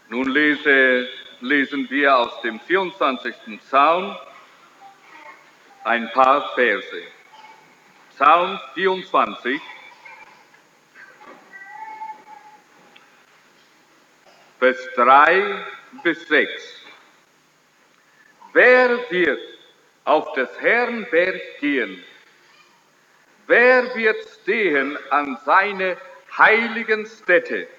Nun lesen wir aus dem 24. Psalm ein paar Verse. Psalm 24, Vers 3 bis 6. Wer wird auf des Herrn Berg gehen? Wer wird stehen an seine heiligen Stätte?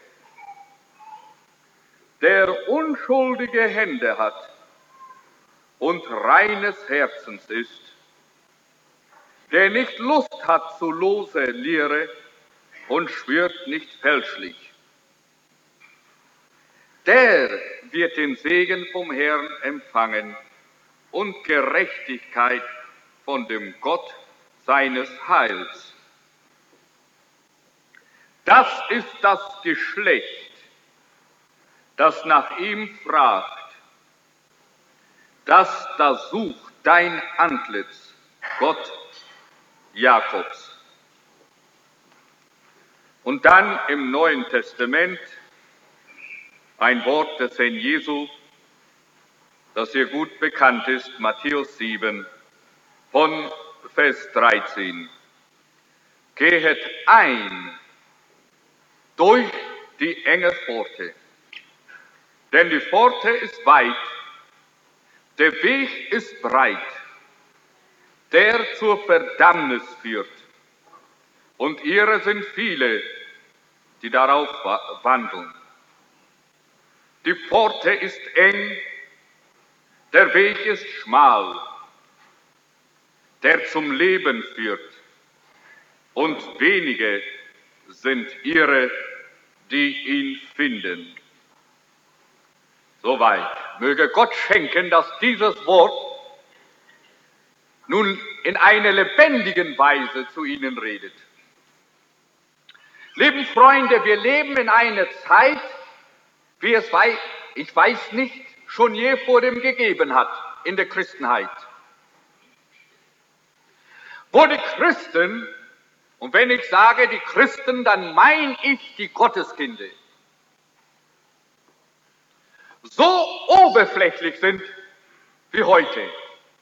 Der unschuldige Hände hat und reines Herzens ist, der nicht Lust hat zu lose Lehre und schwört nicht fälschlich. Der wird den Segen vom Herrn empfangen und Gerechtigkeit von dem Gott seines Heils. Das ist das Geschlecht, das nach ihm fragt, das da sucht dein Antlitz, Gott Jakobs. Und dann im Neuen Testament ein Wort des Herrn Jesu, das hier gut bekannt ist, Matthäus 7, von Vers 13. Gehet ein durch die enge Pforte, denn die Pforte ist weit, der Weg ist breit, der zur Verdammnis führt, und ihre sind viele, die darauf wandeln. Die Pforte ist eng, der Weg ist schmal, der zum Leben führt, und wenige sind ihre, die ihn finden. Soweit. Möge Gott schenken, dass dieses Wort nun in einer lebendigen Weise zu Ihnen redet. Lieben Freunde, wir leben in einer Zeit, wie es ich weiß nicht, schon je vor dem gegeben hat in der Christenheit. Wo die Christen, und wenn ich sage die Christen, dann meine ich die Gotteskinder, so oberflächlich sind wie heute.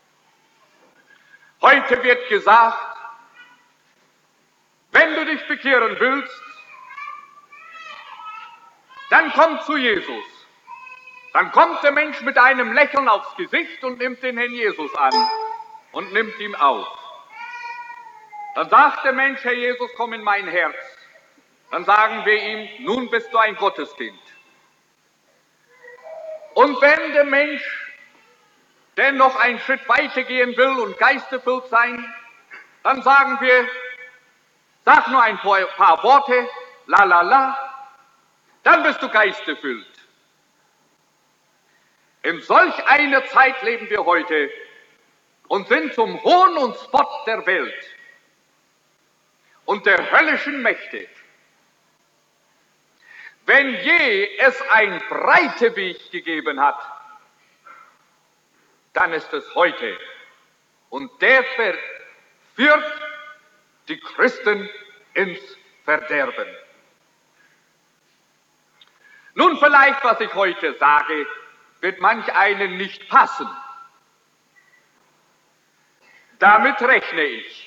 Heute wird gesagt, wenn du dich bekehren willst, dann komm zu Jesus. Dann kommt der Mensch mit einem Lächeln aufs Gesicht und nimmt den Herrn Jesus an und nimmt ihn auf. Dann sagt der Mensch, Herr Jesus, komm in mein Herz. Dann sagen wir ihm, nun bist du ein Gotteskind. Und wenn der Mensch dennoch einen Schritt weiter gehen will und geisterfüllt sein, dann sagen wir, sag nur ein paar Worte, la la la, dann bist du geisterfüllt. In solch einer Zeit leben wir heute und sind zum Hohn und Spott der Welt und der höllischen Mächte. Wenn je es ein breiter Weg gegeben hat, dann ist es heute. Und der führt die Christen ins Verderben. Nun vielleicht, was ich heute sage, wird manch einen nicht passen. Damit rechne ich.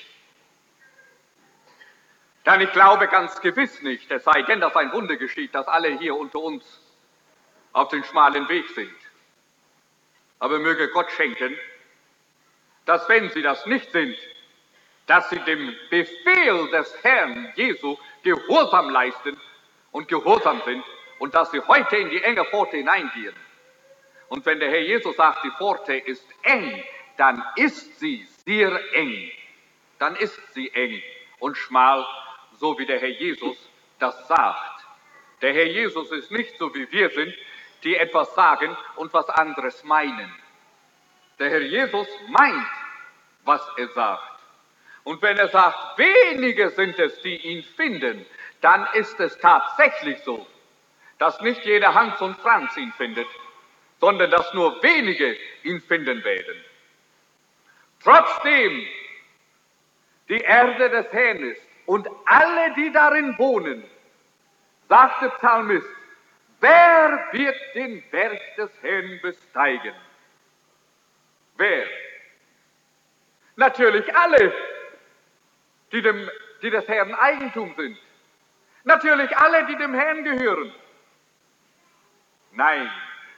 Denn ich glaube ganz gewiss nicht, es sei denn, dass ein Wunder geschieht, dass alle hier unter uns auf den schmalen Weg sind. Aber möge Gott schenken, dass wenn sie das nicht sind, dass sie dem Befehl des Herrn Jesu Gehorsam leisten und gehorsam sind und dass sie heute in die enge Pforte hineingehen. Und wenn der Herr Jesus sagt, die Pforte ist eng, dann ist sie sehr eng. Dann ist sie eng und schmal, so wie der Herr Jesus das sagt. Der Herr Jesus ist nicht so wie wir sind, die etwas sagen und was anderes meinen. Der Herr Jesus meint, was er sagt. Und wenn er sagt, wenige sind es, die ihn finden, dann ist es tatsächlich so, dass nicht jeder Hans und Franz ihn findet, sondern dass nur wenige ihn finden werden. Trotzdem die Erde des Herrn ist und alle, die darin wohnen, sagt der Psalmist, wer wird den Berg des Herrn besteigen? Wer? Natürlich alle, die des Herrn Eigentum sind. Natürlich alle, die dem Herrn gehören. Nein,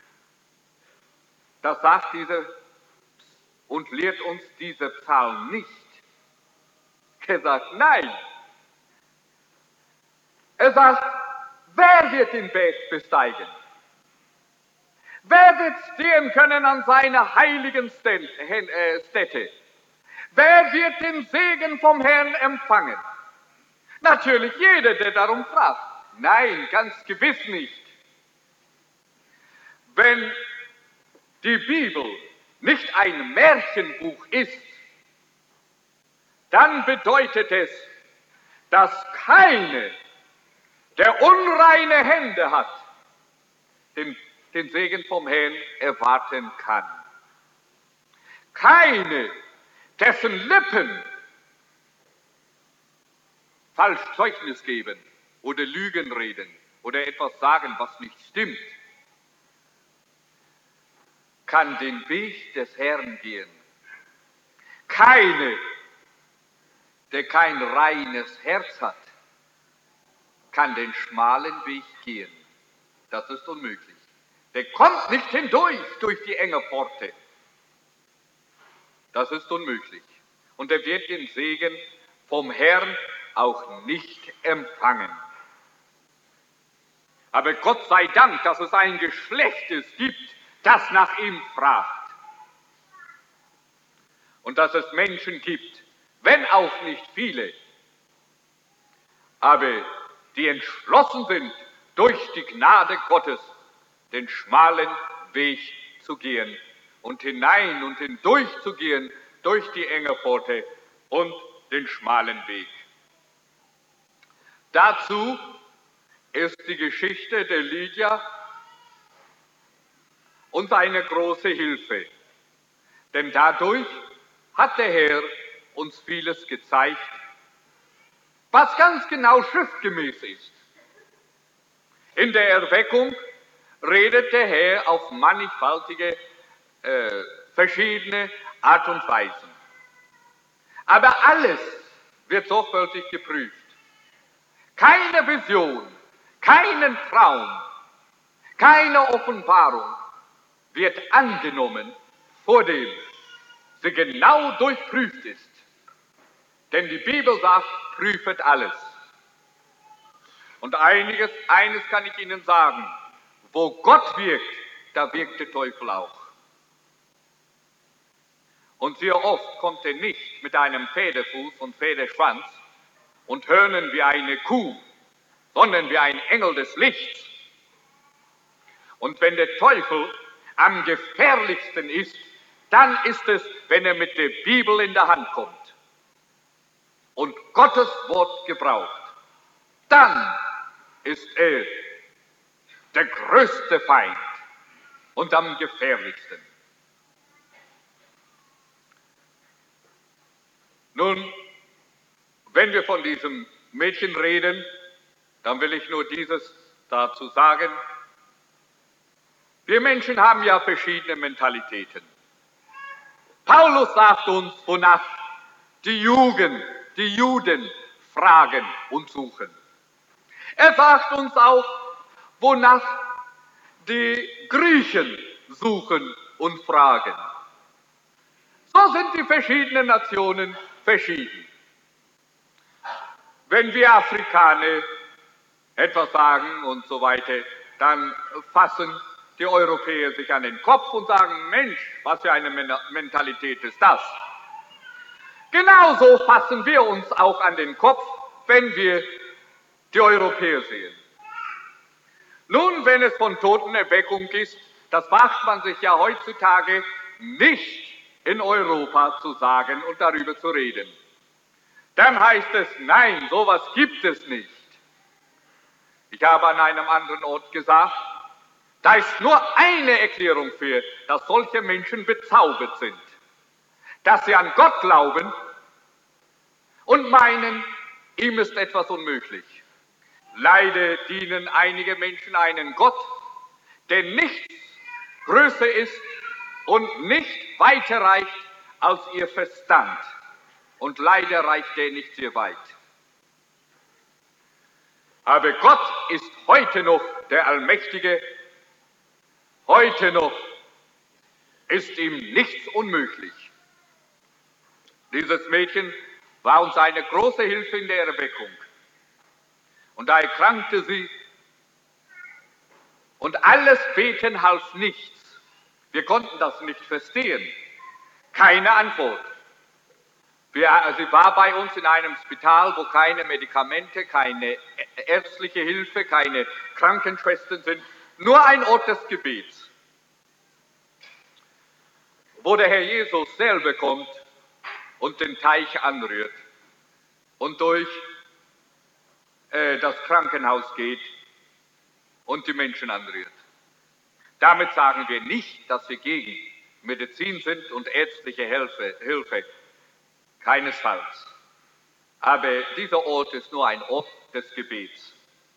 das sagt diese und lehrt uns dieser Psalm nicht. Er sagt nein. Er sagt, wer wird den Berg besteigen? Wer wird stehen können an seiner heiligen Stätte? Wer wird den Segen vom Herrn empfangen? Natürlich jeder, der darum fragt. Nein, ganz gewiss nicht. Wenn die Bibel nicht ein Märchenbuch ist, dann bedeutet es, dass keine, der unreine Hände hat, den Segen vom Herrn erwarten kann. Keine, dessen Lippen falsch Zeugnis geben oder Lügen reden oder etwas sagen, was nicht stimmt, kann den Weg des Herrn gehen. Keine, der kein reines Herz hat, kann den schmalen Weg gehen. Das ist unmöglich. Der kommt nicht hindurch durch die enge Pforte. Das ist unmöglich. Und er wird den Segen vom Herrn auch nicht empfangen. Aber Gott sei Dank, dass es ein Geschlecht gibt, das nach ihm fragt. Und dass es Menschen gibt, wenn auch nicht viele, aber die entschlossen sind, durch die Gnade Gottes den schmalen Weg zu gehen und hinein und hindurch zu gehen durch die enge Pforte und den schmalen Weg. Dazu ist die Geschichte der Lydia uns eine große Hilfe, denn dadurch hat der Herr uns vieles gezeigt, was ganz genau schriftgemäß ist. In der Erweckung redet der Herr auf mannigfaltige, verschiedene Art und Weisen. Aber alles wird sorgfältig geprüft. Keine Vision, keinen Traum, keine Offenbarung wird angenommen, vor dem sie genau durchprüft ist. Denn die Bibel sagt, prüfet alles. Und eines kann ich Ihnen sagen, wo Gott wirkt, da wirkt der Teufel auch. Und sehr oft kommt er nicht mit einem Pferdefuß und Pferdeschwanz und Hörnern wie eine Kuh, sondern wie ein Engel des Lichts. Und wenn der Teufel am gefährlichsten ist, dann ist es, wenn er mit der Bibel in der Hand kommt und Gottes Wort gebraucht. Dann ist er der größte Feind und am gefährlichsten. Nun, wenn wir von diesem Mädchen reden, dann will ich nur dieses dazu sagen. Wir Menschen haben ja verschiedene Mentalitäten. Paulus sagt uns, wonach die Juden fragen und suchen. Er sagt uns auch, wonach die Griechen suchen und fragen. So sind die verschiedenen Nationen verschieden. Wenn wir Afrikaner etwas sagen und so weiter, dann fassen die Europäer sich an den Kopf und sagen, Mensch, was für eine Mentalität ist das? Genauso fassen wir uns auch an den Kopf, wenn wir die Europäer sehen. Nun, wenn es von Totenerweckung ist, das wagt man sich ja heutzutage nicht in Europa zu sagen und darüber zu reden. Dann heißt es, nein, sowas gibt es nicht. Ich habe an einem anderen Ort gesagt, da ist nur eine Erklärung für, dass solche Menschen bezaubert sind. Dass sie an Gott glauben und meinen, ihm ist etwas unmöglich. Leider dienen einige Menschen einen Gott, der nichts größer ist und nicht weiter reicht als ihr Verstand. Und leider reicht der nicht sehr weit. Aber Gott ist heute noch der Allmächtige. Heute noch ist ihm nichts unmöglich. Dieses Mädchen war uns eine große Hilfe in der Erweckung. Und da erkrankte sie und alles Beten half nichts. Wir konnten das nicht verstehen. Keine Antwort. Sie war bei uns in einem Spital, wo keine Medikamente, keine ärztliche Hilfe, keine Krankenschwestern sind, nur ein Ort des Gebets, wo der Herr Jesus selber kommt und den Teich anrührt und durch das Krankenhaus geht und die Menschen anrührt. Damit sagen wir nicht, dass wir gegen Medizin sind und ärztliche Hilfe. Keinesfalls. Aber dieser Ort ist nur ein Ort des Gebets.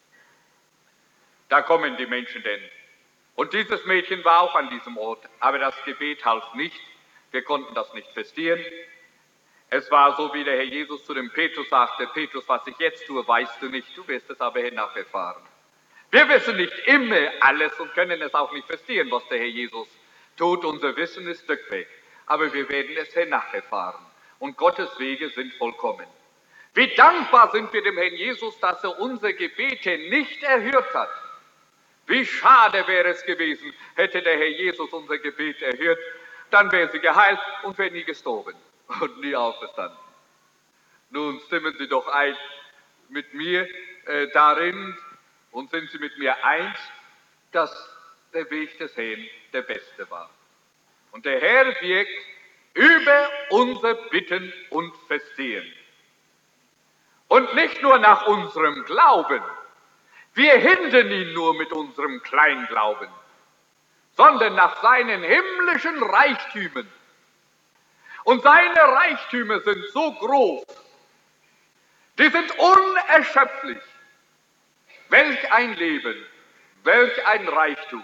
Da kommen die Menschen denn. Und dieses Mädchen war auch an diesem Ort, aber das Gebet half nicht. Wir konnten das nicht verstehen. Es war so, wie der Herr Jesus zu dem Petrus sagte: Petrus, was ich jetzt tue, weißt du nicht, du wirst es aber hernach erfahren. Wir wissen nicht immer alles und können es auch nicht verstehen, was der Herr Jesus tut. Unser Wissen ist Stück weg, aber wir werden es hernach erfahren. Und Gottes Wege sind vollkommen. Wie dankbar sind wir dem Herrn Jesus, dass er unsere Gebete nicht erhört hat. Wie schade wäre es gewesen, hätte der Herr Jesus unser Gebet erhört, dann wäre sie geheilt und wäre nie gestorben und nie auferstanden. Nun stimmen Sie doch ein mit mir darin und sind Sie mit mir eins, dass der Weg des Herrn der beste war. Und der Herr wirkt über unser Bitten und Verstehen. Und nicht nur nach unserem Glauben. Wir hindern ihn nur mit unserem Kleinglauben, sondern nach seinen himmlischen Reichtümern. Und seine Reichtümer sind so groß, die sind unerschöpflich. Welch ein Leben, welch ein Reichtum,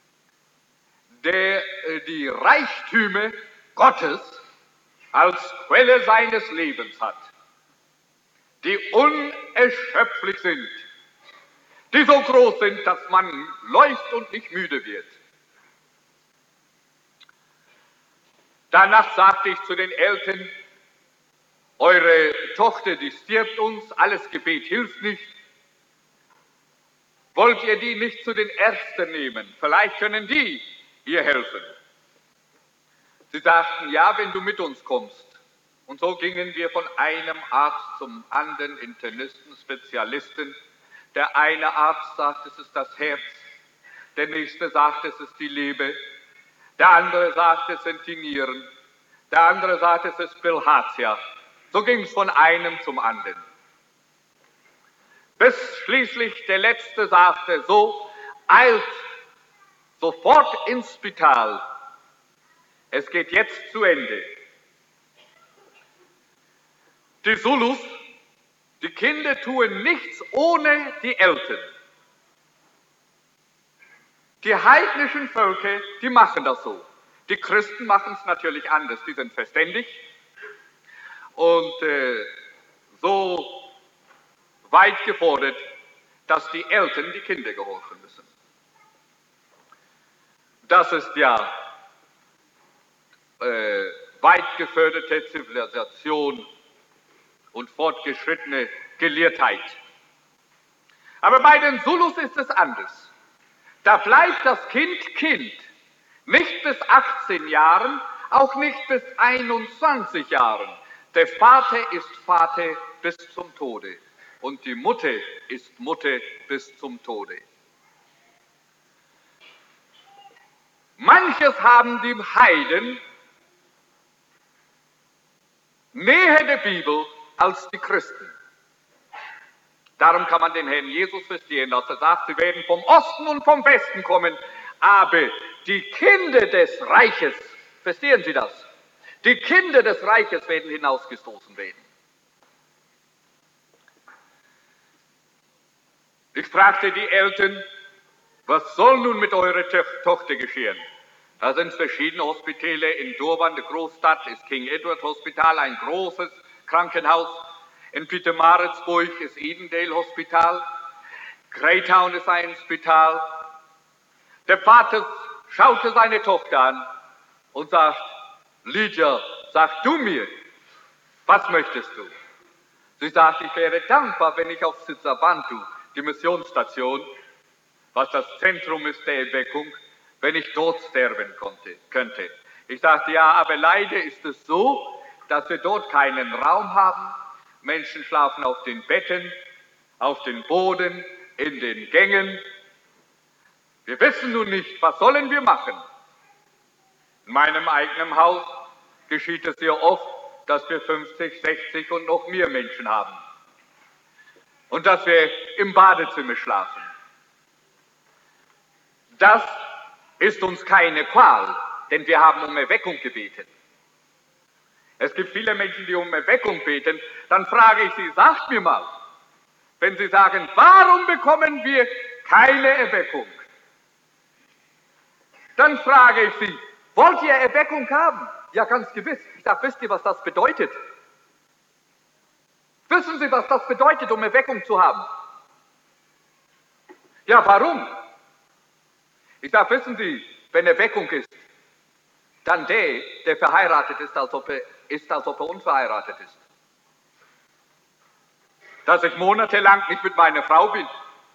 der die Reichtümer Gottes als Quelle seines Lebens hat, die unerschöpflich sind, die so groß sind, dass man läuft und nicht müde wird. Danach sagte ich zu den Eltern: Eure Tochter, die stirbt uns, alles Gebet hilft nicht. Wollt ihr die nicht zu den Ärzten nehmen? Vielleicht können die ihr helfen. Sie sagten: Ja, wenn du mit uns kommst. Und so gingen wir von einem Arzt zum anderen, Internisten, Spezialisten. Der eine Arzt sagt, es ist das Herz. Der nächste sagt, es ist die Leber. Der andere sagt, es sind die Nieren. Der andere sagt, es ist Bilharzia. So ging es von einem zum anderen. Bis schließlich der Letzte sagte: So, eilt sofort ins Spital. Es geht jetzt zu Ende. Die Zulus, die Kinder tun nichts ohne die Eltern. Die heidnischen Völker, die machen das so. Die Christen machen es natürlich anders. Die sind verständig und so weit gefordert, dass die Eltern die Kinder gehorchen müssen. Das ist ja weit geförderte Zivilisation und fortgeschrittene Gelehrtheit. Aber bei den Zulus ist es anders. Da bleibt das Kind Kind, nicht bis 18 Jahren, auch nicht bis 21 Jahren. Der Vater ist Vater bis zum Tode und die Mutter ist Mutter bis zum Tode. Manches haben die Heiden näher der Bibel als die Christen. Darum kann man den Herrn Jesus verstehen, dass er sagt, sie werden vom Osten und vom Westen kommen, aber die Kinder des Reiches, verstehen Sie das? Die Kinder des Reiches werden hinausgestoßen werden. Ich fragte die Eltern, was soll nun mit eurer Tochter geschehen? Da sind verschiedene Hospitäle. In Durban, der Großstadt, ist King Edward Hospital, ein großes Krankenhaus. In Pietermaritzburg ist Edendale Hospital. Greytown ist ein Spital. Der Vater schaute seine Tochter an und sagt, Lydia, sag du mir, was möchtest du? Sie sagt, ich wäre dankbar, wenn ich auf Sitsabantu, die Missionsstation, was das Zentrum ist der Erweckung, wenn ich dort sterben könnte. Ich sagte, ja, aber leider ist es so, dass wir dort keinen Raum haben. Menschen schlafen auf den Betten, auf den Boden, in den Gängen. Wir wissen nun nicht, was sollen wir machen? In meinem eigenen Haus geschieht es sehr oft, dass wir 50, 60 und noch mehr Menschen haben. Und dass wir im Badezimmer schlafen. Das ist uns keine Qual, denn wir haben um Erweckung gebeten. Es gibt viele Menschen, die um Erweckung beten. Dann frage ich Sie, sagt mir mal, wenn Sie sagen, warum bekommen wir keine Erweckung? Dann frage ich Sie, wollt ihr Erweckung haben? Ja, ganz gewiss. Ich sage, wisst ihr, was das bedeutet? Wissen Sie, was das bedeutet, um Erweckung zu haben? Ja, warum? Ich sage, wissen Sie, wenn Erweckung ist, dann der verheiratet ist, als ob er unverheiratet ist. Dass ich monatelang nicht mit meiner Frau bin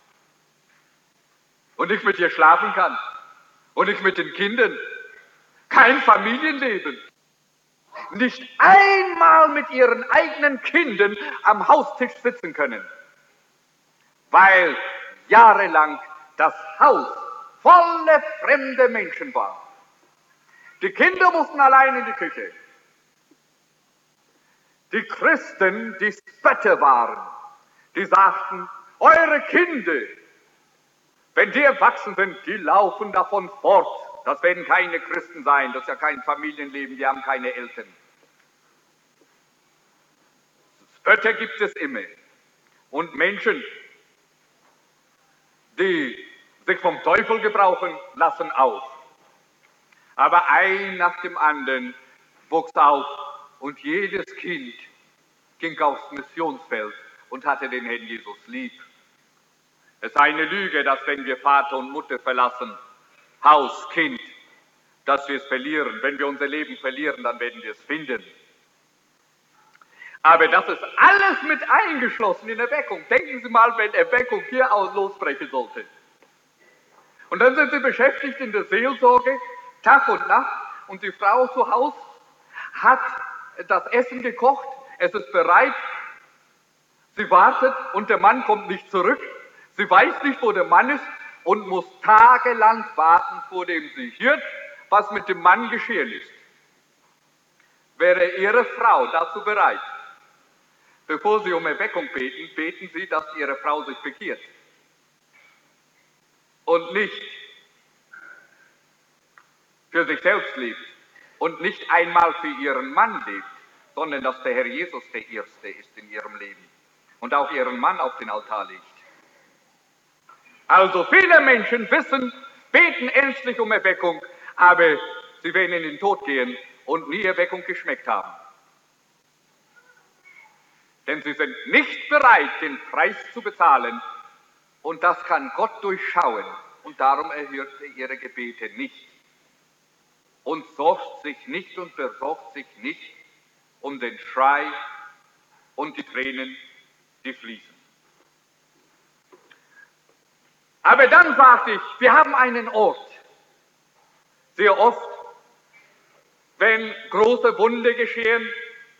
und nicht mit ihr schlafen kann und nicht mit den Kindern, kein Familienleben, nicht einmal mit ihren eigenen Kindern am Haustisch sitzen können, weil jahrelang das Haus voller fremder Menschen war. Die Kinder mussten allein in die Küche. Die Christen, die Spötter waren, die sagten, eure Kinder, wenn die erwachsen sind, die laufen davon fort. Das werden keine Christen sein, das ist ja kein Familienleben, die haben keine Eltern. Spötter gibt es immer. Und Menschen, die sich vom Teufel gebrauchen lassen, auch. Aber ein nach dem anderen wuchs auf und jedes Kind ging aufs Missionsfeld und hatte den Herrn Jesus lieb. Es ist eine Lüge, dass wenn wir Vater und Mutter verlassen, Haus, Kind, dass wir es verlieren. Wenn wir unser Leben verlieren, dann werden wir es finden. Aber das ist alles mit eingeschlossen in Erweckung. Denken Sie mal, wenn Erweckung hier aus losbrechen sollte. Und dann sind Sie beschäftigt in der Seelsorge, Tag und Nacht, und die Frau zu Hause hat das Essen gekocht, es ist bereit, sie wartet und der Mann kommt nicht zurück, sie weiß nicht, wo der Mann ist und muss tagelang warten, vor dem sie hört, was mit dem Mann geschehen ist. Wäre Ihre Frau dazu bereit, bevor Sie um Erweckung beten, beten Sie, dass Ihre Frau sich bekehrt und nicht für sich selbst lebt und nicht einmal für ihren Mann lebt, sondern dass der Herr Jesus der Erste ist in ihrem Leben und auch ihren Mann auf den Altar legt. Also viele Menschen wissen, beten ernstlich um Erweckung, aber sie werden in den Tod gehen und nie Erweckung geschmeckt haben. Denn sie sind nicht bereit, den Preis zu bezahlen, und das kann Gott durchschauen, und darum erhört er ihre Gebete nicht und sorgt sich nicht und besorgt sich nicht um den Schrei und die Tränen, die fließen. Aber dann sagte ich, wir haben einen Ort. Sehr oft, wenn große Wunder geschehen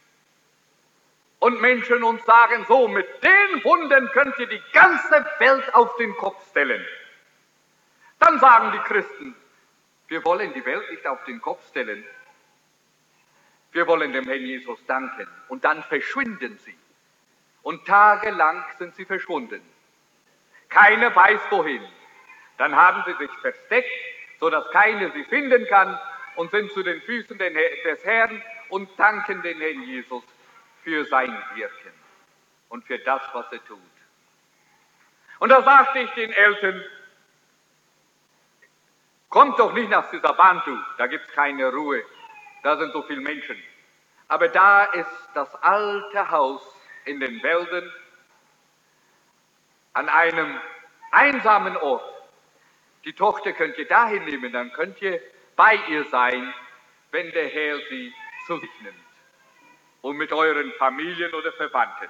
und Menschen uns sagen, so, mit den Wundern könnt ihr die ganze Welt auf den Kopf stellen. Dann sagen die Christen, wir wollen die Welt nicht auf den Kopf stellen. Wir wollen dem Herrn Jesus danken. Und dann verschwinden sie. Und tagelang sind sie verschwunden. Keiner weiß wohin. Dann haben sie sich versteckt, sodass keiner sie finden kann und sind zu den Füßen des Herrn und danken den Herrn Jesus für sein Wirken und für das, was er tut. Und da sagte ich den Eltern, kommt doch nicht nach dieser Bahn zu, da gibt es keine Ruhe, da sind so viele Menschen. Aber da ist das alte Haus in den Wäldern an einem einsamen Ort. Die Tochter könnt ihr dahin nehmen, dann könnt ihr bei ihr sein, wenn der Herr sie zu sich nimmt. Und mit euren Familien oder Verwandten.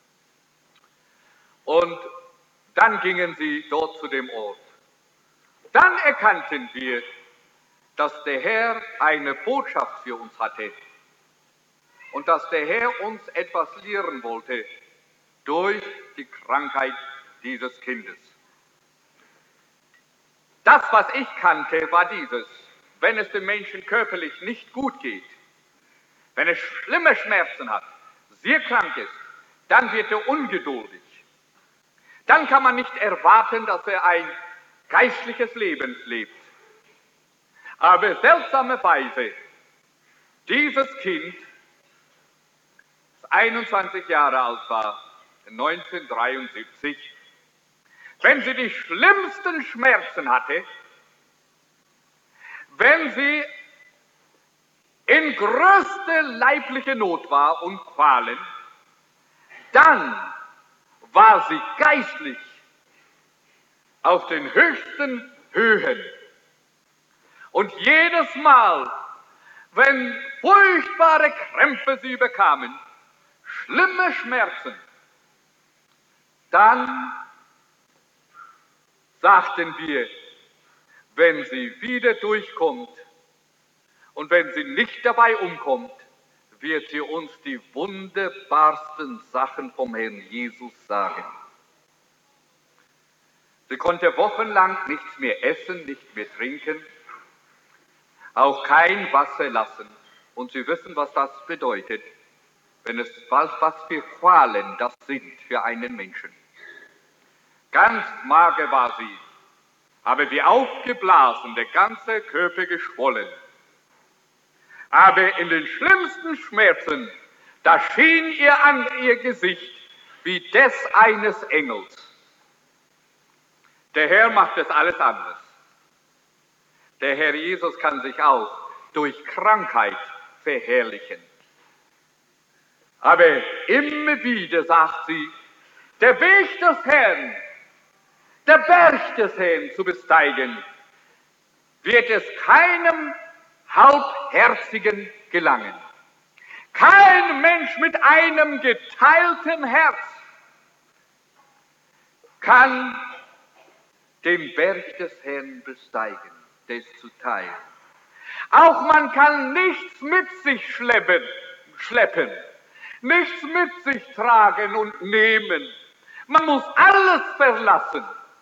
Und dann gingen sie dort zu dem Ort. Dann erkannten wir, dass der Herr eine Botschaft für uns hatte und dass der Herr uns etwas lehren wollte durch die Krankheit dieses Kindes. Das, was ich kannte, war dieses: Wenn es dem Menschen körperlich nicht gut geht, wenn er schlimme Schmerzen hat, sehr krank ist, dann wird er ungeduldig. Dann kann man nicht erwarten, dass er ein geistliches Leben lebt. Aber seltsamerweise, dieses Kind, das 21 Jahre alt war, 1973, wenn sie die schlimmsten Schmerzen hatte, wenn sie in größter leiblicher Not war und Qualen, dann war sie geistlich auf den höchsten Höhen. Und jedes Mal, wenn furchtbare Krämpfe sie bekamen, schlimme Schmerzen, dann sagten wir, wenn sie wieder durchkommt und wenn sie nicht dabei umkommt, wird sie uns die wunderbarsten Sachen vom Herrn Jesus sagen. Sie konnte wochenlang nichts mehr essen, nicht mehr trinken, auch kein Wasser lassen. Und Sie wissen, was das bedeutet, was für Qualen das sind für einen Menschen. Ganz mager war sie, aber wie aufgeblasen, der ganze Körper geschwollen. Aber in den schlimmsten Schmerzen, da schien ihr Gesicht wie das eines Engels. Der Herr macht das alles anders. Der Herr Jesus kann sich auch durch Krankheit verherrlichen. Aber immer wieder sagt sie, der Weg des Herrn, der Berg des Herrn zu besteigen, wird es keinem Halbherzigen gelangen. Kein Mensch mit einem geteilten Herz kann den Berg des Herrn besteigen, des zu teilen. Auch man kann nichts mit sich schleppen, nichts mit sich tragen und nehmen. Man muss alles verlassen.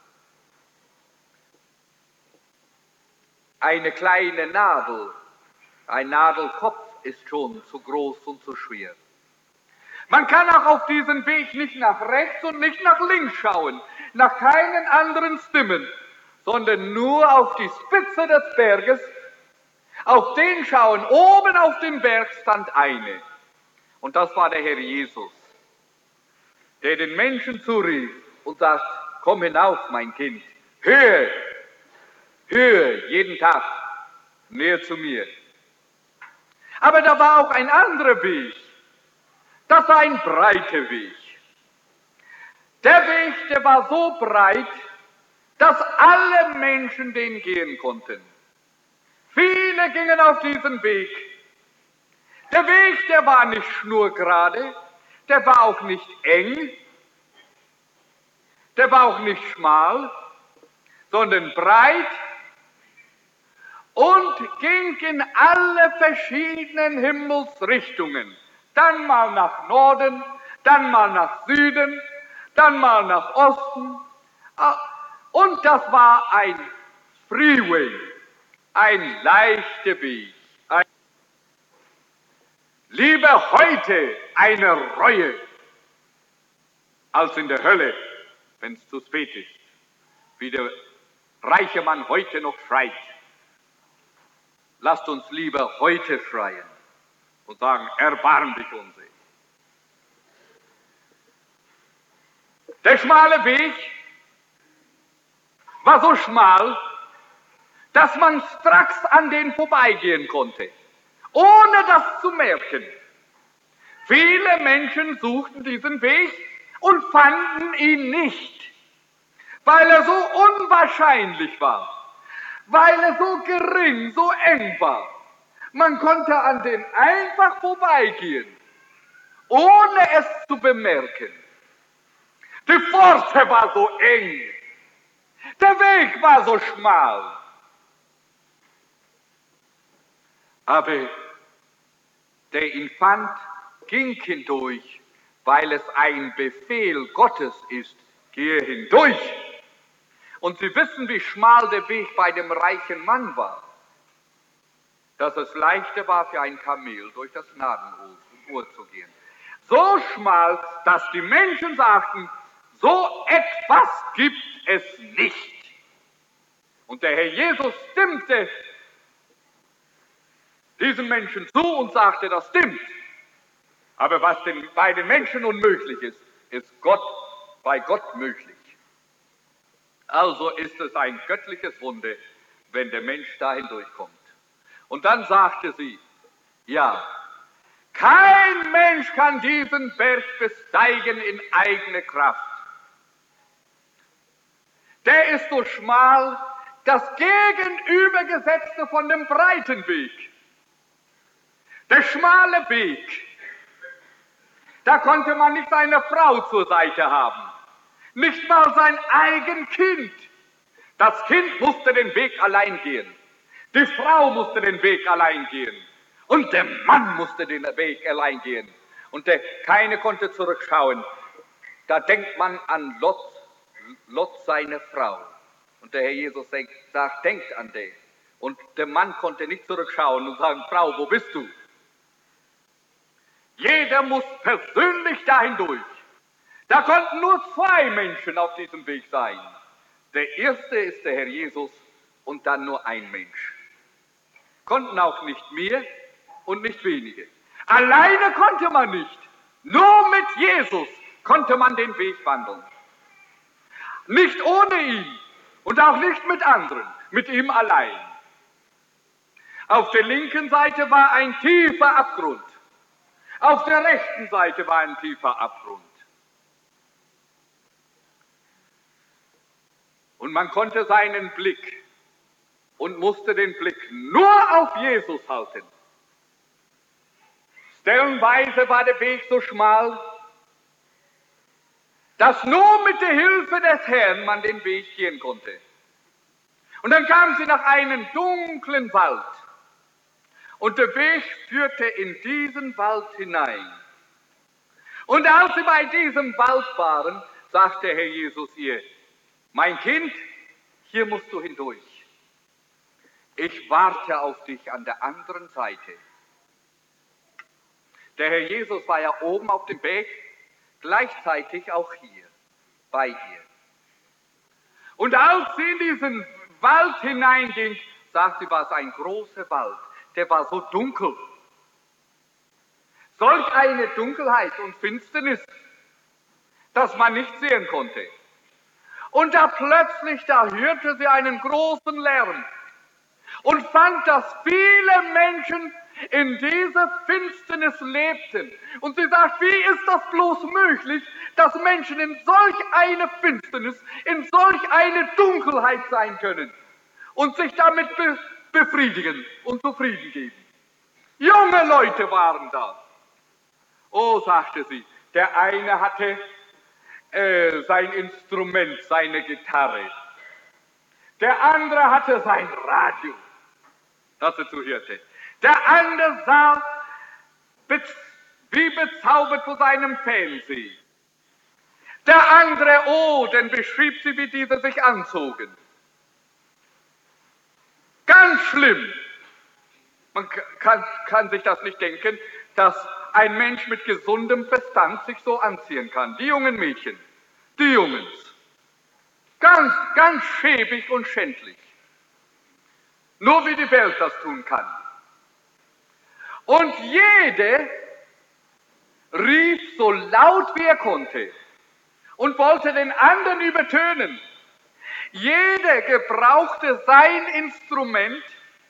Eine kleine Nadel, ein Nadelkopf ist schon zu groß und zu schwer. Man kann auch auf diesem Weg nicht nach rechts und nicht nach links schauen, nach keinen anderen Stimmen, sondern nur auf die Spitze des Berges. Auf den schauen, oben auf dem Berg stand eine. Und das war der Herr Jesus, der den Menschen zurief und sagt, komm hinauf, mein Kind, höher, höher, jeden Tag, näher zu mir. Aber da war auch ein anderer Weg. Das war ein breiter Weg. Der Weg, der war so breit, dass alle Menschen den gehen konnten. Viele gingen auf diesen Weg. Der Weg, der war nicht schnurgerade, der war auch nicht eng, der war auch nicht schmal, sondern breit und ging in alle verschiedenen Himmelsrichtungen. Dann mal nach Norden, dann mal nach Süden, dann mal nach Osten. Und das war ein Freeway, ein leichter Weg. Lieber heute eine Reue, als in der Hölle, wenn es zu spät ist, wie der reiche Mann heute noch schreit. Lasst uns lieber heute schreien und sagen, erbarm dich unser. Der schmale Weg, war so schmal, dass man stracks an den vorbeigehen konnte, ohne das zu merken. Viele Menschen suchten diesen Weg und fanden ihn nicht, weil er so unwahrscheinlich war, weil er so gering, so eng war. Man konnte an den einfach vorbeigehen, ohne es zu bemerken. Die Pforte war so eng, der Weg war so schmal. Aber der ihn fand, ging hindurch, weil es ein Befehl Gottes ist, gehe hindurch. Und Sie wissen, wie schmal der Weg bei dem reichen Mann war, dass es leichter war für ein Kamel durch das Gnadenrohr zu gehen. So schmal, dass die Menschen sagten, so etwas gibt es nicht. Und der Herr Jesus stimmte diesen Menschen zu und sagte, das stimmt. Aber was bei den Menschen unmöglich ist, ist bei Gott möglich. Also ist es ein göttliches Wunder, wenn der Mensch da hindurchkommt. Und dann sagte sie, ja, kein Mensch kann diesen Berg besteigen in eigene Kraft. Der ist so schmal, das Gegenübergesetzte von dem breiten Weg. Der schmale Weg, da konnte man nicht seine Frau zur Seite haben, nicht mal sein eigen Kind. Das Kind musste den Weg allein gehen, die Frau musste den Weg allein gehen und der Mann musste den Weg allein gehen. Und keine konnte zurückschauen. Da denkt man an Lot seine Frau. Und der Herr Jesus sagt, denkt an den. Und der Mann konnte nicht zurückschauen und sagen, Frau, wo bist du? Jeder muss persönlich dahin durch. Da konnten nur zwei Menschen auf diesem Weg sein. Der erste ist der Herr Jesus und dann nur ein Mensch. Konnten auch nicht mehr und nicht wenige. Alleine konnte man nicht. Nur mit Jesus konnte man den Weg wandeln. Nicht ohne ihn und auch nicht mit anderen, mit ihm allein. Auf der linken Seite war ein tiefer Abgrund. Auf der rechten Seite war ein tiefer Abgrund. Und man konnte seinen Blick und musste den Blick nur auf Jesus halten. Stellenweise war der Weg so schmal, dass nur mit der Hilfe des Herrn man den Weg gehen konnte. Und dann kamen sie nach einem dunklen Wald. Und der Weg führte in diesen Wald hinein. Und als sie bei diesem Wald waren, sagte Herr Jesus ihr, mein Kind, hier musst du hindurch. Ich warte auf dich an der anderen Seite. Der Herr Jesus war ja oben auf dem Berg, gleichzeitig auch hier, bei ihr. Und als sie in diesen Wald hineinging, sagt sie, war es ein großer Wald. Der war so dunkel. Solch eine Dunkelheit und Finsternis, dass man nicht sehen konnte. Und da plötzlich, da hörte sie einen großen Lärm und fand, dass viele Menschen in dieser Finsternis lebten. Und sie sagt, wie ist das bloß möglich, dass Menschen in solch eine Finsternis, in solch eine Dunkelheit sein können und sich damit befriedigen und zufrieden geben. Junge Leute waren da. Oh, sagte sie, der eine hatte sein Instrument, seine Gitarre. Der andere hatte sein Radio, das er zuhörte. Der andere sah wie bezaubert vor seinem Fernsehen. Der andere, oh, dann beschrieb sie, wie diese sich anzogen. Ganz schlimm. Man kann sich das nicht denken, dass ein Mensch mit gesundem Verstand sich so anziehen kann. Die jungen Mädchen, die Jungens. Ganz, ganz schäbig und schändlich. Nur wie die Welt das tun kann. Und jede rief so laut wie er konnte und wollte den anderen übertönen. Jeder gebrauchte sein Instrument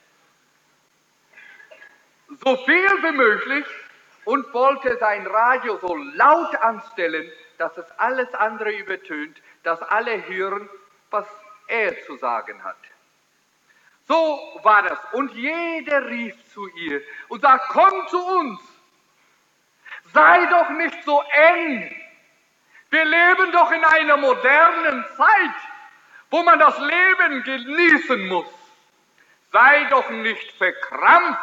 so viel wie möglich und wollte sein Radio so laut anstellen, dass es alles andere übertönt, dass alle hören, was er zu sagen hat. So war das. Und jeder rief zu ihr und sagt, komm zu uns, sei doch nicht so eng. Wir leben doch in einer modernen Zeit, wo man das Leben genießen muss. Sei doch nicht verkrampft.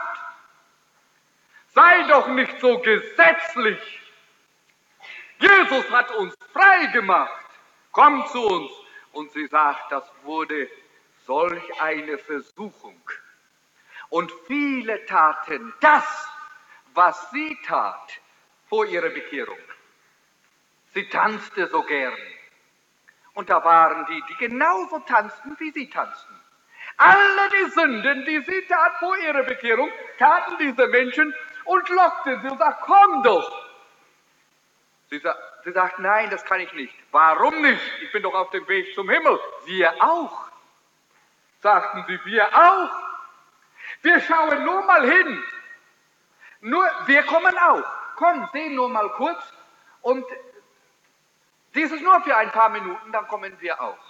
Sei doch nicht so gesetzlich. Jesus hat uns frei gemacht. Komm zu uns. Und sie sagt, das wurde solch eine Versuchung. Und viele taten das, was sie tat vor ihrer Bekehrung. Sie tanzte so gern. Und da waren die genauso tanzten, wie sie tanzten. Alle die Sünden, die sie tat vor ihrer Bekehrung, taten diese Menschen und lockten sie und sagten, komm doch. Sie sagt, nein, das kann ich nicht. Warum nicht? Ich bin doch auf dem Weg zum Himmel. Wir auch. Sagten sie, wir auch. Wir schauen nur mal hin. Wir kommen auch. Komm, sehen nur mal kurz. Und dies ist nur für ein paar Minuten, dann kommen wir auch.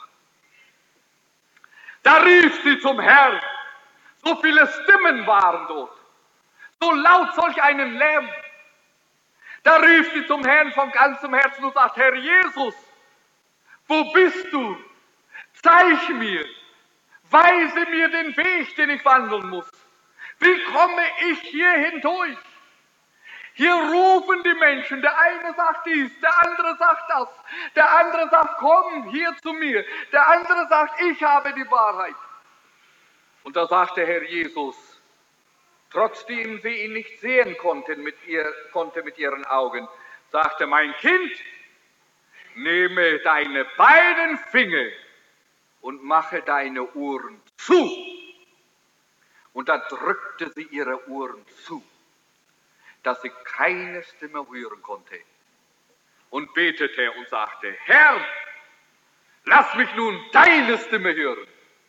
Da rief sie zum Herrn. So viele Stimmen waren dort. So laut, solch einen Lärm. Da rief sie zum Herrn von ganzem Herzen und sagt, Herr Jesus, wo bist du? Zeig mir, weise mir den Weg, den ich wandeln muss. Wie komme ich hier hindurch? Hier rufen die Menschen, der eine sagt dies, der andere sagt das, der andere sagt, komm hier zu mir, der andere sagt, ich habe die Wahrheit. Und da sagt der Herr Jesus, trotzdem sie ihn nicht sehen konnte mit ihren Augen, sagte, mein Kind, nehme deine beiden Finger und mache deine Ohren zu. Und da drückte sie ihre Ohren zu, dass sie keine Stimme hören konnte. Und betete und sagte, Herr, lass mich nun deine Stimme hören.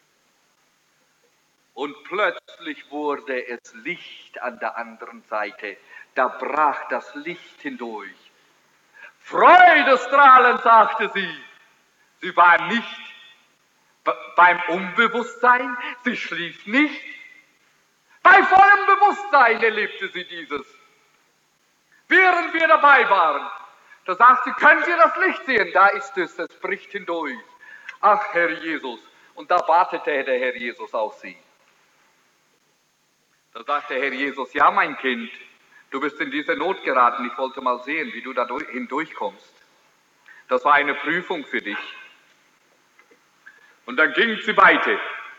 Und plötzlich wurde es Licht an der anderen Seite. Da brach das Licht hindurch. Freudestrahlend, sagte sie. Sie war nicht beim Unbewusstsein, sie schlief nicht. Bei vollem Bewusstsein erlebte sie dieses. Während wir dabei waren, da sagt sie, könnt ihr das Licht sehen? Da ist es bricht hindurch. Ach, Herr Jesus. Und da wartete der Herr Jesus auf sie. Da sagt der Herr Jesus, ja, mein Kind, du bist in diese Not geraten, ich wollte mal sehen, wie du da hindurchkommst. Das war eine Prüfung für dich. Und dann ging sie weiter.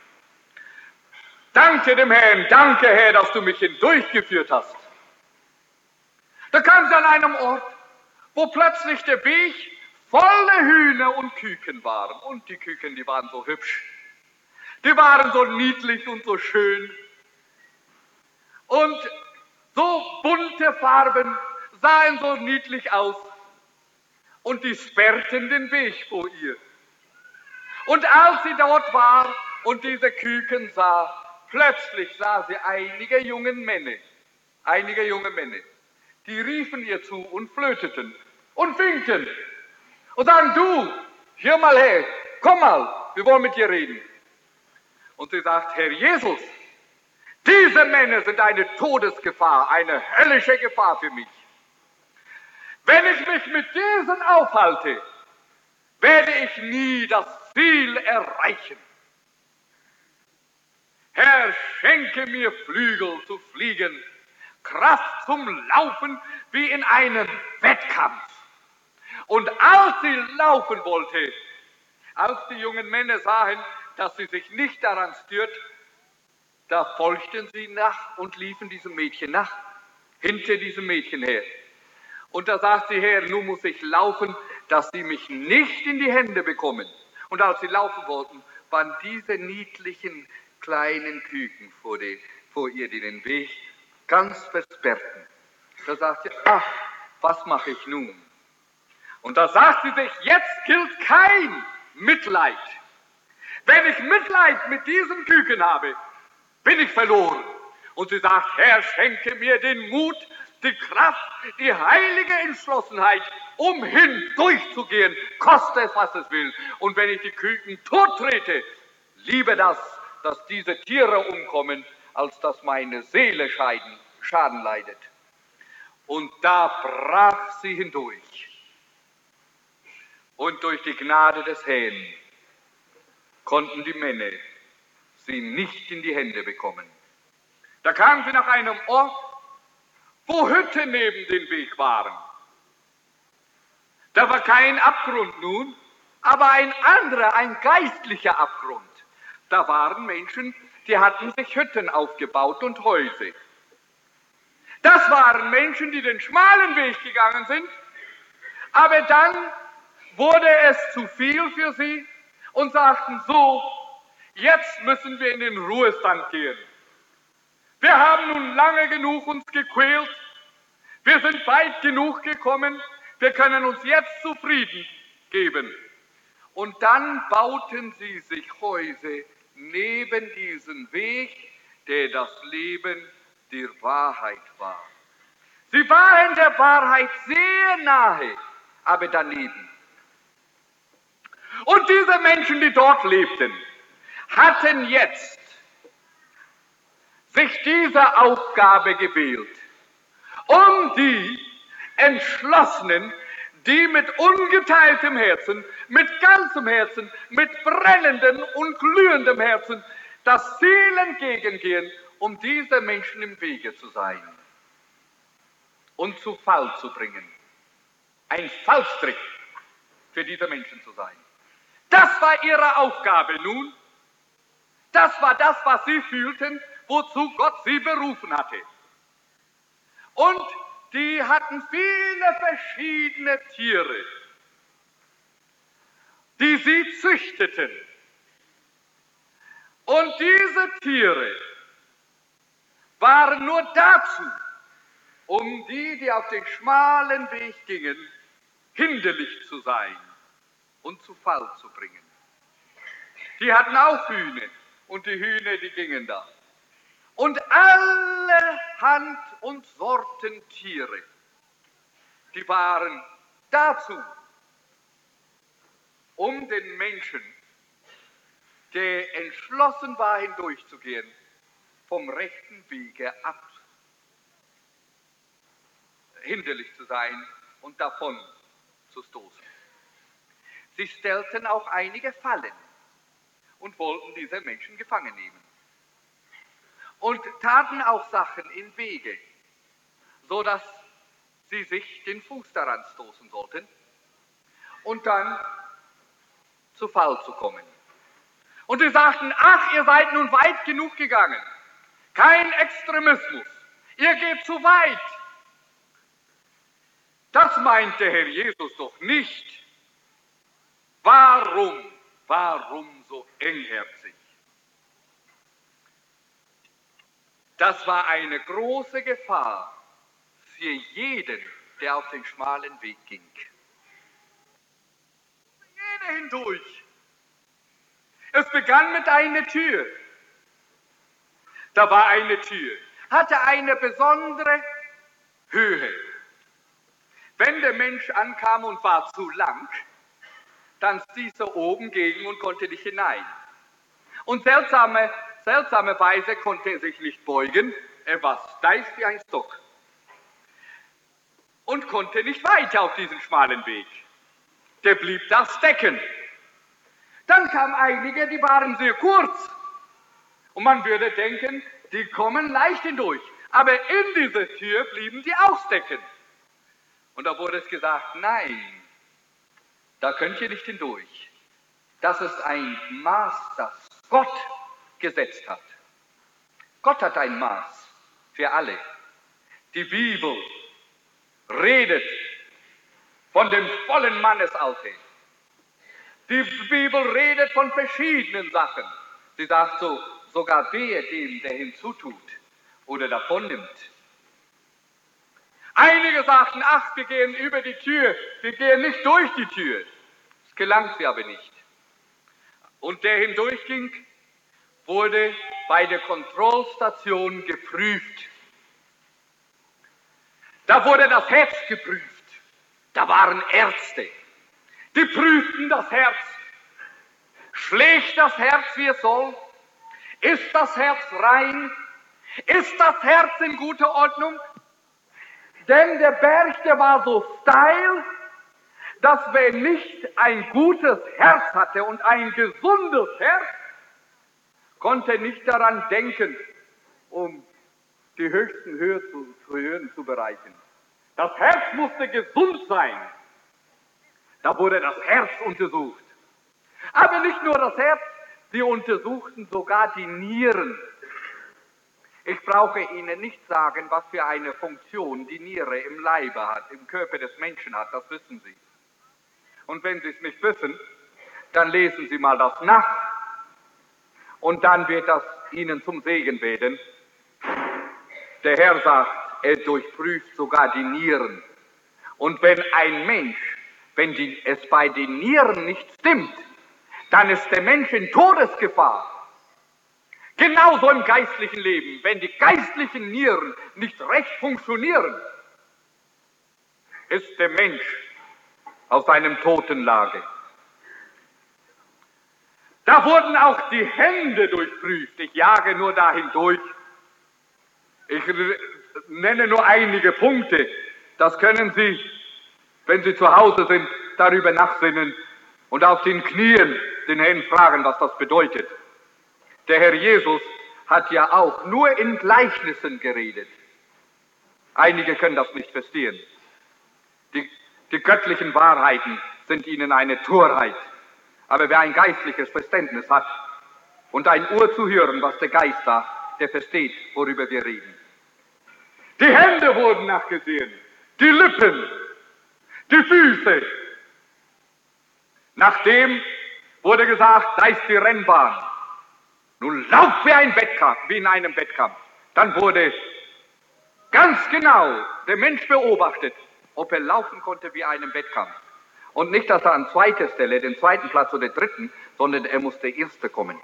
Danke dem Herrn, danke Herr, dass du mich hindurchgeführt hast. Da kam sie an einem Ort, wo plötzlich der Weg voller Hühner und Küken waren. Und die Küken, die waren so hübsch. Die waren so niedlich und so schön. Und so bunte Farben sahen so niedlich aus. Und die sperrten den Weg vor ihr. Und als sie dort war und diese Küken sah, plötzlich sah sie einige junge Männer, die riefen ihr zu und flöteten und winkten und sagen, du, hier mal her, komm mal, wir wollen mit dir reden. Und sie sagt, Herr Jesus, diese Männer sind eine Todesgefahr, eine höllische Gefahr für mich. Wenn ich mich mit diesen aufhalte, werde ich nie das Ziel erreichen. Herr, schenke mir Flügel zu fliegen, Kraft zum Laufen wie in einem Wettkampf. Und als sie laufen wollte, als die jungen Männer sahen, dass sie sich nicht daran stört, da folgten sie nach und liefen diesem Mädchen nach, hinter diesem Mädchen her. Und da sagt sie, Herr, nun muss ich laufen, dass sie mich nicht in die Hände bekommen. Und als sie laufen wollten, waren diese niedlichen kleinen Küken vor ihr, die den Weg ganz versperrten. Da sagt sie, ach, was mache ich nun? Und da sagt sie sich, jetzt gilt kein Mitleid. Wenn ich Mitleid mit diesen Küken habe, bin ich verloren. Und sie sagt, Herr, schenke mir den Mut, die Kraft, die heilige Entschlossenheit, um hindurchzugehen, koste es, was es will. Und wenn ich die Küken tottrete, lieber das, dass diese Tiere umkommen, als dass meine Seele Schaden leidet. Und da brach sie hindurch. Und durch die Gnade des Herrn konnten die Männer sie nicht in die Hände bekommen. Da kamen sie nach einem Ort, wo Hütten neben dem Weg waren. Da war kein Abgrund nun, aber ein anderer, ein geistlicher Abgrund. Da waren Menschen, die hatten sich Hütten aufgebaut und Häuser. Das waren Menschen, die den schmalen Weg gegangen sind, aber dann wurde es zu viel für sie und sagten so, jetzt müssen wir in den Ruhestand gehen. Wir haben nun lange genug uns gequält, wir sind weit genug gekommen, wir können uns jetzt zufrieden geben. Und dann bauten sie sich Häuser neben diesen Weg, der das Leben der Wahrheit war. Sie waren der Wahrheit sehr nahe, aber daneben. Und diese Menschen, die dort lebten, hatten jetzt sich diese Aufgabe gewählt, um die Entschlossenen, die mit ungeteiltem Herzen, mit ganzem Herzen, mit brennendem und glühendem Herzen das Ziel entgegengehen, um diese Menschen im Wege zu sein und zu Fall zu bringen. Ein Fallstrick für diese Menschen zu sein. Das war ihre Aufgabe nun. Das war das, was sie fühlten, wozu Gott sie berufen hatte. Und die hatten viele verschiedene Tiere, die sie züchteten. Und diese Tiere waren nur dazu, um die auf den schmalen Weg gingen, hinderlich zu sein und zu Fall zu bringen. Die hatten auch Hühner und die Hühner, die gingen da. Und allerhand und Sorten Tiere, die waren dazu, um den Menschen, der entschlossen war, hindurchzugehen, vom rechten Wege hinderlich zu sein und davon zu stoßen. Sie stellten auch einige Fallen und wollten diese Menschen gefangen nehmen. Und taten auch Sachen in Wege, so dass sie sich den Fuß daran stoßen sollten und dann zu Fall zu kommen. Und sie sagten, ach, ihr seid nun weit genug gegangen, kein Extremismus, ihr geht zu weit. Das meint der Herr Jesus doch nicht. Warum so engherzig? Das war eine große Gefahr für jeden, der auf den schmalen Weg ging. Jeder hindurch. Es begann mit einer Tür. Da war eine Tür, hatte eine besondere Höhe. Wenn der Mensch ankam und war zu lang, dann stieß er oben gegen und konnte nicht hinein. Und seltsamerweise konnte er sich nicht beugen, er war steif wie ein Stock und konnte nicht weiter auf diesen schmalen Weg. Der blieb da stecken. Dann kamen einige, die waren sehr kurz und man würde denken, die kommen leicht hindurch. Aber in dieser Tür blieben die auch stecken. Und da wurde es gesagt, nein, da könnt ihr nicht hindurch. Das ist ein Maß, das Gott gesetzt hat. Gott hat ein Maß für alle. Die Bibel redet von dem vollen Mannesalter. Die Bibel redet von verschiedenen Sachen. Sie sagt so, sogar wehe dem, der hinzutut oder davonnimmt. Einige sagten, ach, wir gehen über die Tür, wir gehen nicht durch die Tür. Es gelangt sie aber nicht. und der hindurchging, wurde bei der Kontrollstation geprüft. Da wurde das Herz geprüft. Da waren Ärzte, die prüften das Herz. Schlägt das Herz, wie es soll? Ist das Herz rein? Ist das Herz in guter Ordnung? Denn der Berg, der war so steil, dass wer nicht ein gutes Herz hatte und ein gesundes Herz, konnte nicht daran denken, um die höchsten Höhen zu bereichen. Das Herz musste gesund sein. Da wurde das Herz untersucht. Aber nicht nur das Herz, sie untersuchten sogar die Nieren. Ich brauche Ihnen nicht sagen, was für eine Funktion die Niere im Leibe hat, im Körper des Menschen hat, das wissen Sie. Und wenn Sie es nicht wissen, dann lesen Sie mal das nach und dann wird das Ihnen zum Segen werden. Der Herr sagt, er durchprüft sogar die Nieren. Und wenn ein Mensch, es bei den Nieren nicht stimmt, dann ist der Mensch in Todesgefahr. Genauso im geistlichen Leben, wenn die geistlichen Nieren nicht recht funktionieren, ist der Mensch aus seinem Totenlager. Da wurden auch die Hände durchprüft. Ich jage nur dahin durch. Ich nenne nur einige Punkte. Das können Sie, wenn Sie zu Hause sind, darüber nachsinnen und auf den Knien den Herrn fragen, was das bedeutet. Der Herr Jesus hat ja auch nur in Gleichnissen geredet. Einige können das nicht verstehen. Die göttlichen Wahrheiten sind ihnen eine Torheit. Aber wer ein geistliches Verständnis hat und ein Ohr zu hören, was der Geist sagt, der versteht, worüber wir reden. Die Hände wurden nachgesehen, die Lippen, die Füße. Nachdem wurde gesagt, da ist die Rennbahn. Nun lauf wie in einem Wettkampf. Dann wurde ganz genau der Mensch beobachtet, ob er laufen konnte wie einem Wettkampf. Und nicht, dass er an zweiter Stelle, den zweiten Platz oder dritten, sondern er musste Erste kommen.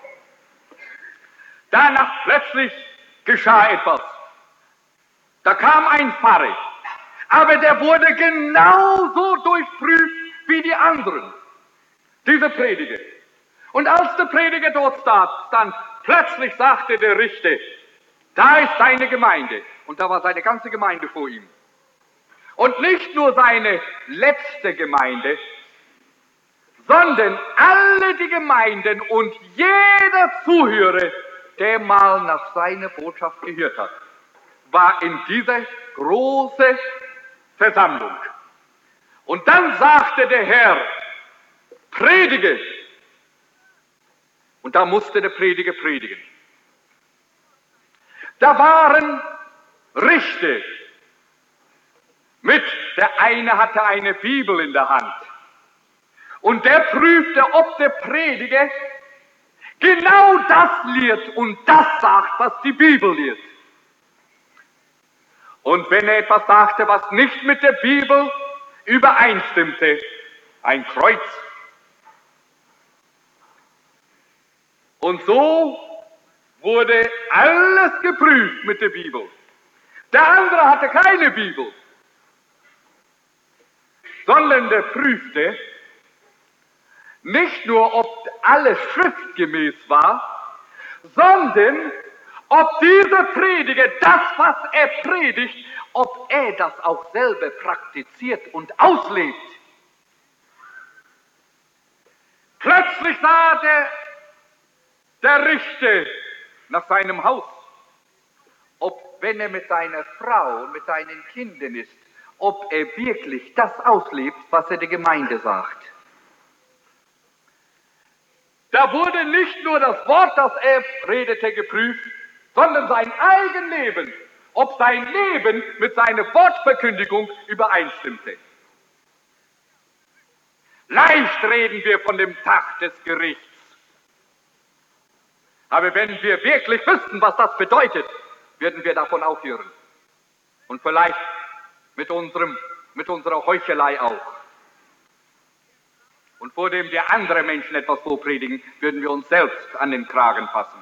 Danach plötzlich geschah etwas. Da kam ein Pfarrer, aber der wurde genauso durchprüft wie die anderen, diese Prediger. Und als der Prediger dort stand, plötzlich sagte der Richter, da ist seine Gemeinde. Und da war seine ganze Gemeinde vor ihm. Und nicht nur seine letzte Gemeinde, sondern alle die Gemeinden und jeder Zuhörer, der mal nach seiner Botschaft gehört hat, war in dieser großen Versammlung. Und dann sagte der Herr, predige. Und da musste der Prediger predigen. Da waren Richter. Der eine hatte eine Bibel in der Hand. Und der prüfte, ob der Prediger genau das lehrt und das sagt, was die Bibel lehrt. Und wenn er etwas sagte, was nicht mit der Bibel übereinstimmte, ein Kreuz. Und so wurde alles geprüft mit der Bibel. Der andere hatte keine Bibel, sondern der prüfte nicht nur, ob alles schriftgemäß war, sondern ob dieser Prediger das, was er predigt, ob er das auch selber praktiziert und auslebt. Plötzlich sah der Richter nach seinem Haus, ob, wenn er mit seiner Frau und mit seinen Kindern ist, ob er wirklich das auslebt, was er der Gemeinde sagt. Da wurde nicht nur das Wort, das er redete, geprüft, sondern sein eigenes Leben, ob sein Leben mit seiner Wortverkündigung übereinstimmte. Leicht reden wir von dem Tag des Gerichts. Aber wenn wir wirklich wüssten, was das bedeutet, würden wir davon aufhören. Und vielleicht mit unserer Heuchelei auch. Und vor dem wir andere Menschen etwas vorpredigen, würden wir uns selbst an den Kragen fassen.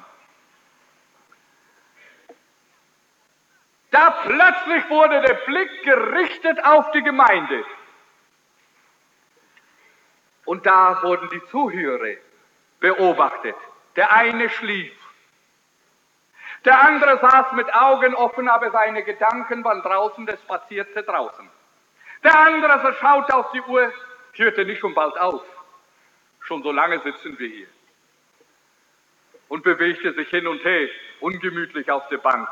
Da plötzlich wurde der Blick gerichtet auf die Gemeinde. Und da wurden die Zuhörer beobachtet. Der eine schlief. Der andere saß mit Augen offen, aber seine Gedanken waren draußen, der spazierte draußen. Der andere schaute auf die Uhr, hörte nicht schon bald auf. Schon so lange sitzen wir hier. Und bewegte sich hin und her, ungemütlich auf der Bank.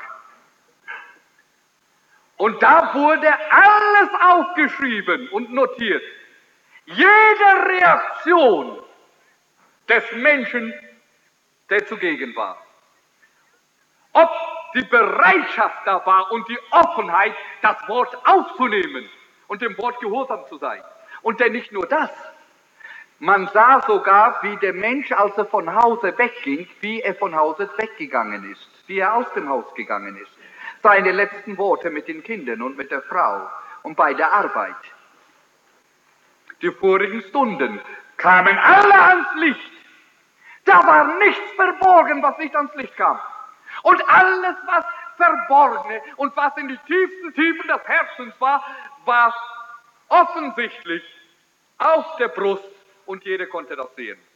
Und da wurde alles aufgeschrieben und notiert. Jede Reaktion des Menschen, der zugegen war. Ob die Bereitschaft da war und die Offenheit, das Wort aufzunehmen und dem Wort gehorsam zu sein. Und denn nicht nur das. Man sah sogar, wie der Mensch, als er von Hause wegging, wie er von Hause weggegangen ist, wie er aus dem Haus gegangen ist. Seine letzten Worte mit den Kindern und mit der Frau und bei der Arbeit. Die vorigen Stunden kamen alle ans Licht. Da war nichts verborgen, was nicht ans Licht kam. Und alles, was Verborgene und was in die tiefsten Tiefen des Herzens war, war offensichtlich auf der Brust und jeder konnte das sehen.